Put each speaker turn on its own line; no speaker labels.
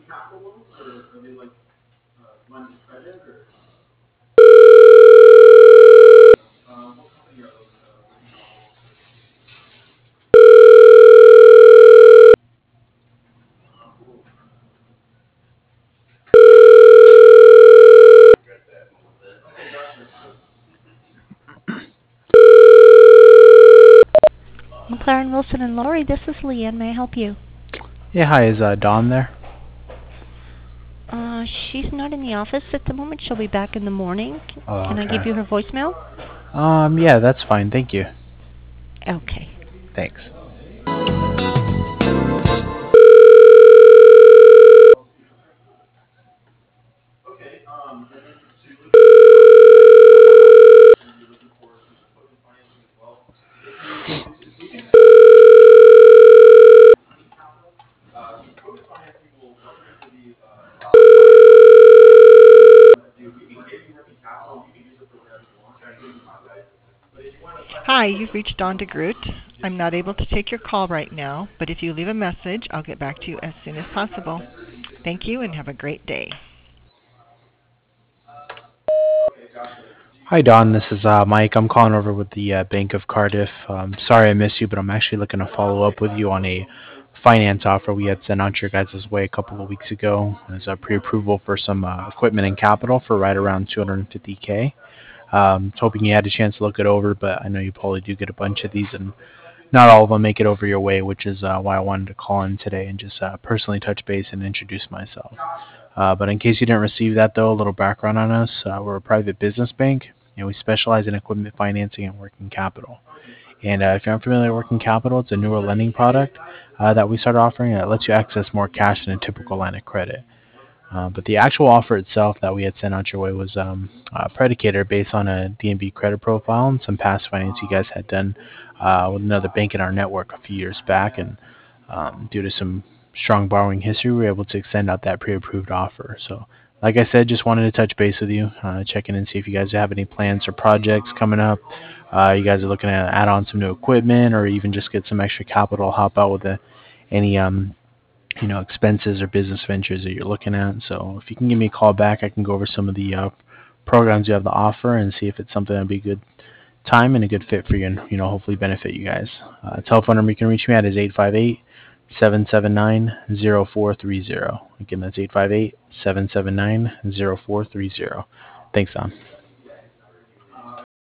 McLaren Wilson and Laurie, this is Leanne. May I help you?
Yeah, hi, is Dawn there?
She's not in the office at the moment. She'll be back in the morning.
Oh,
Can I give
okay.
you her voicemail?
Yeah, that's fine. Thank you.
Okay.
Thanks.
Hi, you've reached Dawn DeGroot. I'm not able to take your call right now, but if you leave a message, I'll get back to you as soon as possible. Thank you and have a great day.
Hi, Dawn. This is Mike. I'm calling over with the Bank of Cardiff. Sorry I missed you, but I'm actually looking to follow up with you on a finance offer we had sent out your guys' way a couple of weeks ago as a pre-approval for some equipment and capital for right around 250K. Was hoping you had a chance to look it over, but I know you probably do get a bunch of these, and not all of them make it over your way, which is why I wanted to call in today and just personally touch base and introduce myself. But in case you didn't receive that, though, a little background on us. We're a private business bank, and we specialize in equipment financing and working capital. And if you're unfamiliar with working capital, it's a newer lending product that we started offering that lets you access more cash than a typical line of credit. But the actual offer itself that we had sent out your way was predicated based on a DNB credit profile and some past finance you guys had done with another bank in our network a few years back. And due to some strong borrowing history, we were able to extend out that pre-approved offer. So, like I said, just wanted to touch base with you, check in and see if you guys have any plans or projects coming up. You guys are looking to add on some new equipment or even just get some extra capital, help out with any expenses or business ventures that you're looking at. So if you can give me a call back, I can go over some of the programs you have to offer and see if it's something that'd be a good time and a good fit for you and, hopefully benefit you guys. Telephone number you can reach me at is 858-779-0430. Again, that's 858-779-0430. Thanks, Don.